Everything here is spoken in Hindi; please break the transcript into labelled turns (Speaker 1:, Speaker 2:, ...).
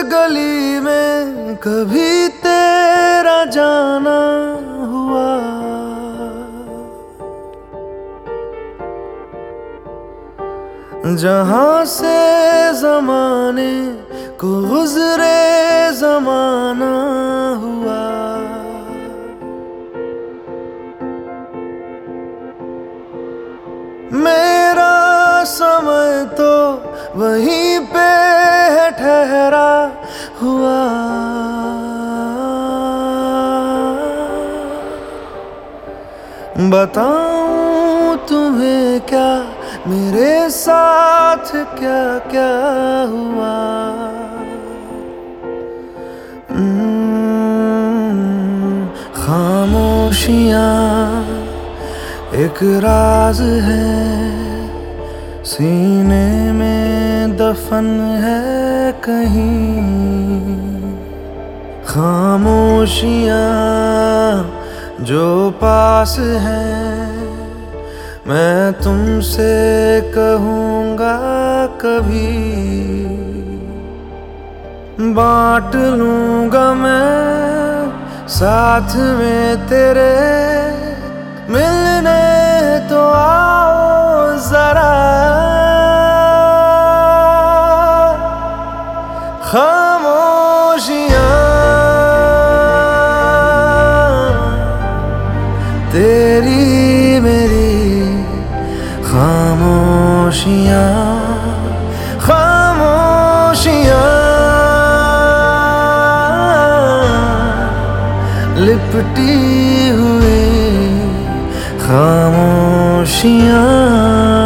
Speaker 1: गली में कभी तेरा जाना हुआ, जहां से जमाने को गुजरे जमाना हुआ। मेरा समय तो वहीं पे है ठहरा हुआ। बताऊं तुम्हें क्या मेरे साथ क्या क्या हुआ। खामोशियां एक राज है, सीने में दफन है कहीं। खामोशियां जो पास है, मैं तुमसे कहूँगा कभी। बांट लूँगा मैं साथ में तेरे, मिलने तो आओ जरा। खामोशियां तेरी मेरी, खामोशियां खामोशियां लिपटी हुई खामोशियां।